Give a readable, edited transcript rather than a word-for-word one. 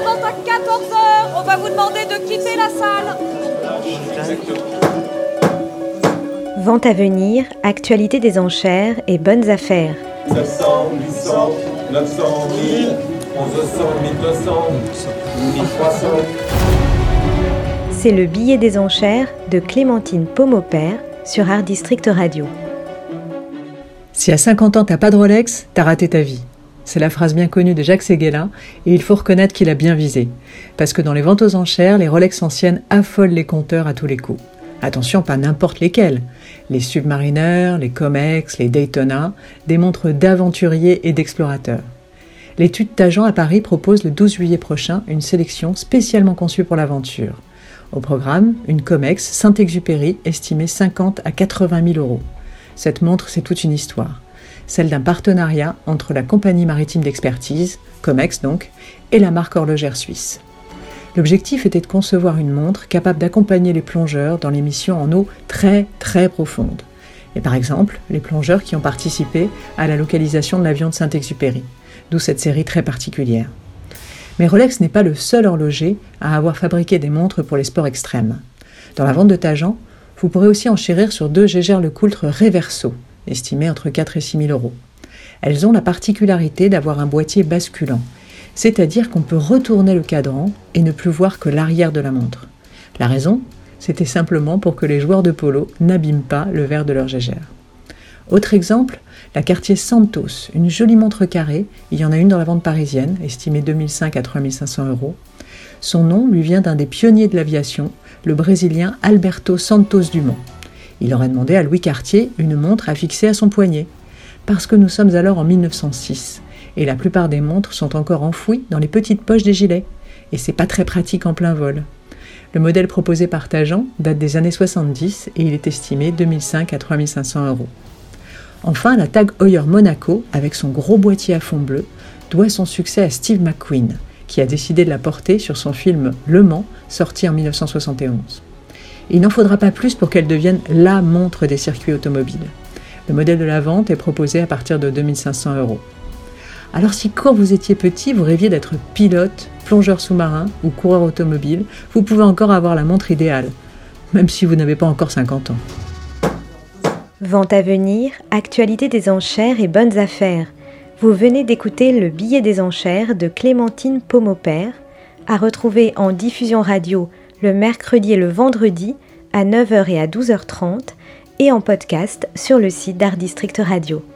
vente à 14h. On va vous demander de quitter la salle. Vente à venir, actualité des enchères et bonnes affaires. 900, 800, 900, 1000, 1100, 1200, 1300. C'est le billet des enchères de Clémentine Pomopère sur Art District Radio. Si à 50 ans t'as pas de Rolex, t'as raté ta vie. C'est la phrase bien connue de Jacques Séguéla et il faut reconnaître qu'il a bien visé. Parce que dans les ventes aux enchères, les Rolex anciennes affolent les compteurs à tous les coups. Attention, pas n'importe lesquels. Les Submariner, les Comex, les Daytona, des montres d'aventuriers et d'explorateurs. L'étude Tagen à Paris propose le 12 juillet prochain une sélection spécialement conçue pour l'aventure. Au programme, une Comex Saint-Exupéry estimée 50 à 80 000 euros. Cette montre, c'est toute une histoire. Celle d'un partenariat entre la compagnie maritime d'expertise, Comex donc, et la marque horlogère suisse. L'objectif était de concevoir une montre capable d'accompagner les plongeurs dans les missions en eau très très profondes. Et par exemple, les plongeurs qui ont participé à la localisation de l'avion de Saint-Exupéry, d'où cette série très particulière. Mais Rolex n'est pas le seul horloger à avoir fabriqué des montres pour les sports extrêmes. Dans la vente de Tagen, vous pourrez aussi enchérir sur 2 Jaeger-LeCoultre Reverso, estimées entre 4 et 6 000 euros. Elles ont la particularité d'avoir un boîtier basculant, c'est-à-dire qu'on peut retourner le cadran et ne plus voir que l'arrière de la montre. La raison, c'était simplement pour que les joueurs de polo n'abîment pas le verre de leur Jaeger. Autre exemple, la Cartier Santos, une jolie montre carrée, il y en a une dans la vente parisienne, estimée 2005 à 3500 euros. Son nom lui vient d'un des pionniers de l'aviation, le Brésilien Alberto Santos Dumont. Il aurait demandé à Louis Cartier une montre à fixer à son poignet, parce que nous sommes alors en 1906, et la plupart des montres sont encore enfouies dans les petites poches des gilets, et c'est pas très pratique en plein vol. Le modèle proposé par Tagen date des années 70 et il est estimé 2005 à 3500 euros. Enfin, la Tag Heuer Monaco, avec son gros boîtier à fond bleu, doit son succès à Steve McQueen, qui a décidé de la porter sur son film Le Mans, sorti en 1971. Il n'en faudra pas plus pour qu'elle devienne la montre des circuits automobiles. Le modèle de la vente est proposé à partir de 2500 euros. Alors si quand vous étiez petit, vous rêviez d'être pilote, plongeur sous-marin ou coureur automobile, vous pouvez encore avoir la montre idéale, même si vous n'avez pas encore 50 ans. Vente à venir, actualité des enchères et bonnes affaires. Vous venez d'écouter le billet des enchères de Clémentine Pomopère, à retrouver en diffusion radio le mercredi et le vendredi à 9h et à 12h30 et en podcast sur le site d'Art District Radio.